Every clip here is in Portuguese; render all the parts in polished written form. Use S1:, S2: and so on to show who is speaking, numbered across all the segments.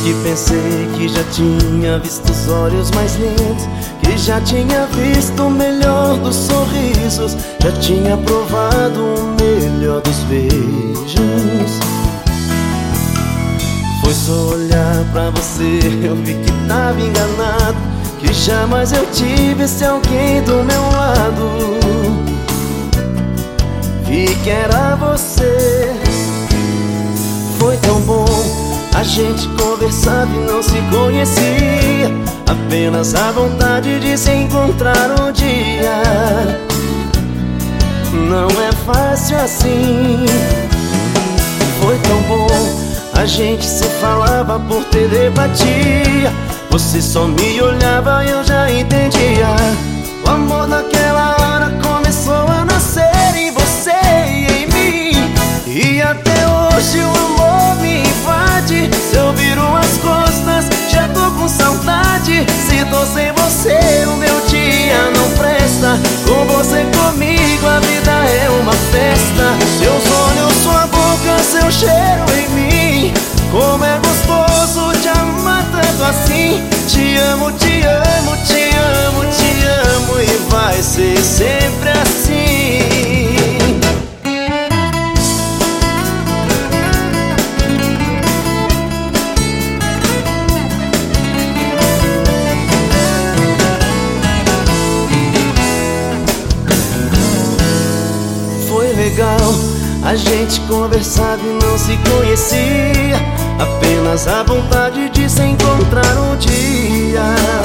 S1: que pensei que já tinha visto os olhos mais lindos, que já tinha visto o melhor dos sorrisos, já tinha provado o melhor dos beijos. Foi só olhar pra você, eu vi que tava enganado, que jamais eu tive esse alguém do meu lado. Vi que era você. Foi tão bom, a gente conversava e não se conhecia, apenas a vontade de se encontrar um dia. Não é fácil assim. Foi tão bom, a gente se falava por telepatia. Você só me olhava e eu já entendia. O amor naquela hora começou a nascer em você e em mim. E até hoje o amor me invade. Se eu viro as costas, já tô com saudade. Se tô sem você, o meu dia não presta. Com você comigo, a vida é uma festa. Seus olhos, sua boca, seu cheiro em mim. Como é gostoso te amar tanto assim. Te amo, te amo, te amo, te amo. E vai ser sempre assim. Foi legal, a gente conversava e não se conhecia, apenas a vontade de se encontrar um dia.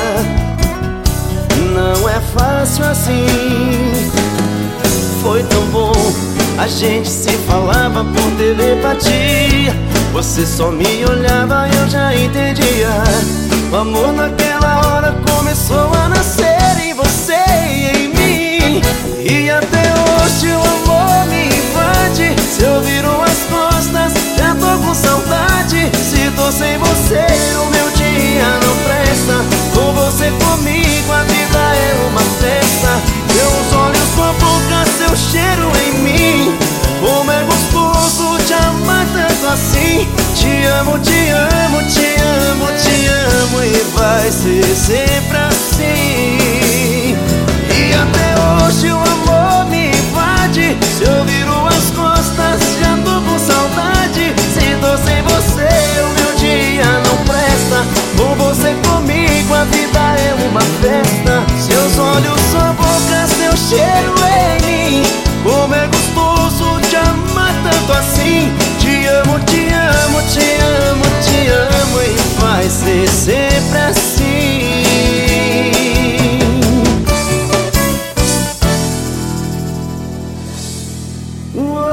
S1: Não é fácil assim. Foi tão bom, a gente se falava por telepatia. Você só me olhava e eu já entendia. O amor naquela hora começou a nascer em você e em mim. E até hoje o amor me invade. Se eu viro as costas, já tô com saudade. Se tô sem você, o meu dia não presta. Com você comigo, a vida é uma festa. Meus olhos, sua boca, seu cheiro em mim. Como é gostoso te amar tanto assim. Te amo, te amo, te amo, te amo. E vai ser sempre assim. E até hoje o amor me invade. Se eu viro as costas, já tô com saudade. Se tô sem você, o meu dia não presta. Com você comigo, a vida é uma festa. Seus olhos, sua boca, seu cheiro em mim. Como é gostoso te amar tanto assim. Te amo, te amo, te amo, te amo. E vai ser sempre assim. Uou.